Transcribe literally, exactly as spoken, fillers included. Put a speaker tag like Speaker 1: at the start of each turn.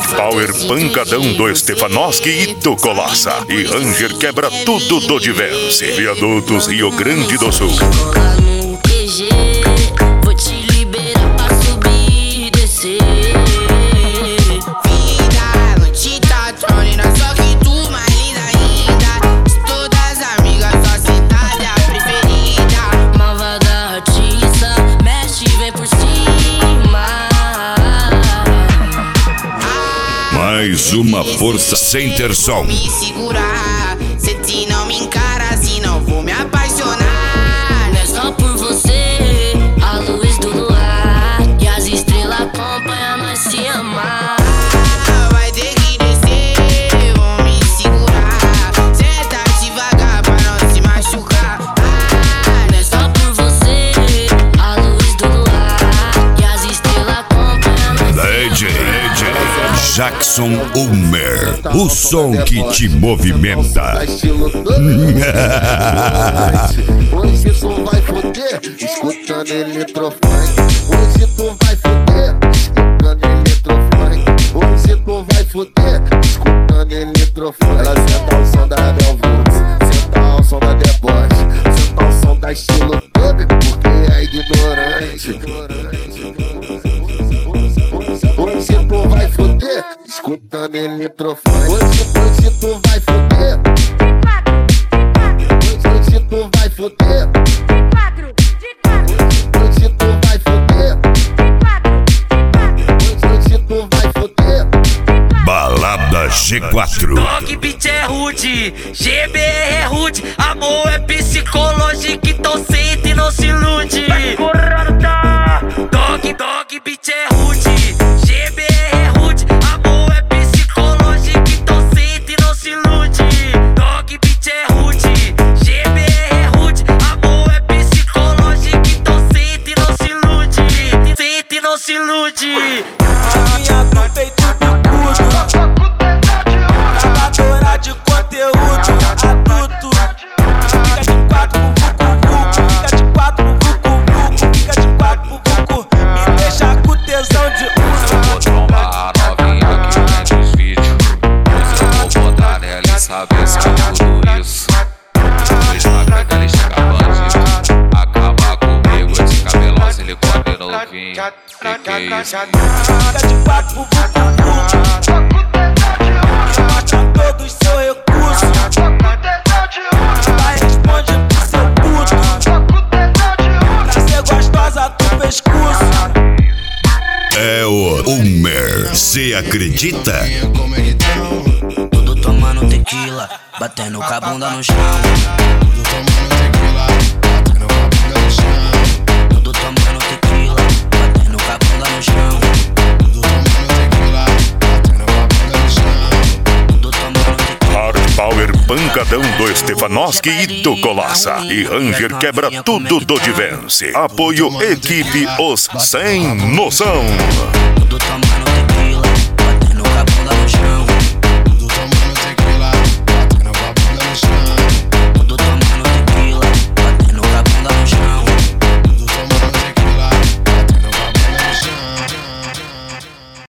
Speaker 1: Hard Power pancadão do Stefanowski e do Colossa. E Ranger quebra tudo do Diverse. Viadutos Rio Grande do Sul.
Speaker 2: Vou te liberar pra subir e descer. Vida, noite tá trolling, só que tu mais linda ainda. De todas as amigas, só cidade é a preferida. Malvada artista, mexe e vem por cima.
Speaker 3: Mais uma força sem ter som.
Speaker 2: Me segurar, se te não me encara, se não vou me apaixonar. Não é só por você, a luz do luar e as estrelas acompanham nós se amar. Vai ter que descer, vou me segurar. Senta devagar pra não se machucar. Não é só por você, a luz do luar e as estrelas acompanham nós se amar.
Speaker 3: D J, D J Jackson Ulmer, o som que te movimenta.
Speaker 4: Hoje tu vai foder, escutando eletrofunk. Hoje tu vai foder, escutando eletrofunk. Hoje tu vai foder, escutando eletrofunk. Ela senta o som da Belvox, senta o som da deboche, senta o som da estilo todo, porque é ignorante. Hoje tu vai foder, escutando eletrofunk. Hoje, hoje tu vai foder. Hoje tu vai foder. Hoje tu vai foder. Hoje tu vai foder.
Speaker 3: Balada G quatro.
Speaker 5: Dog Beat é rude, G B R é rude. Amor é psicológico, então sente e não se ilude. Dog, dog Beat é rude, G B R é rude. Amor é psicológico, então sente e não se ilude. Dog Beat é rude, G B R é rude. Amor é psicológico, então sente e não se ilude. Sente e não se ilude.
Speaker 6: Minha do peito bicudo, catadora de conteúdo adulto. Fica de quatro pro vucu, fica de quatro pro vucu, fica de quatro pro vucu. Me deixa com tesão de uso.
Speaker 7: Vou trombar a novinha que vende os vídeos. Pois eu vou botar nela e saber se é tudo isso. Dois na pega, ele chega bandido. Acaba comigo, esse cabelão, silicone novinho. Que que é isso?
Speaker 6: Fica de quatro pro vucu, mostra todos seu recurso. Vai responde pro seu puto. Pra ser gostosa do pescoço.
Speaker 3: É o Ulmer, cê acredita?
Speaker 8: Tudo tomando tequila, batendo com a bunda no chão.
Speaker 9: Tudo tomando tequila, batendo com a bunda no chão.
Speaker 8: Tudo tomando tequila, batendo com a bunda no chão.
Speaker 9: Tudo tomando tequila, batendo com a bunda no chão.
Speaker 8: Tudo tomando tequila.
Speaker 1: Hard Power pancadão do Stefanowski e do Colossa. E Ranger quebra tudo do Diverse. Apoio Equipe Os Sem Noção.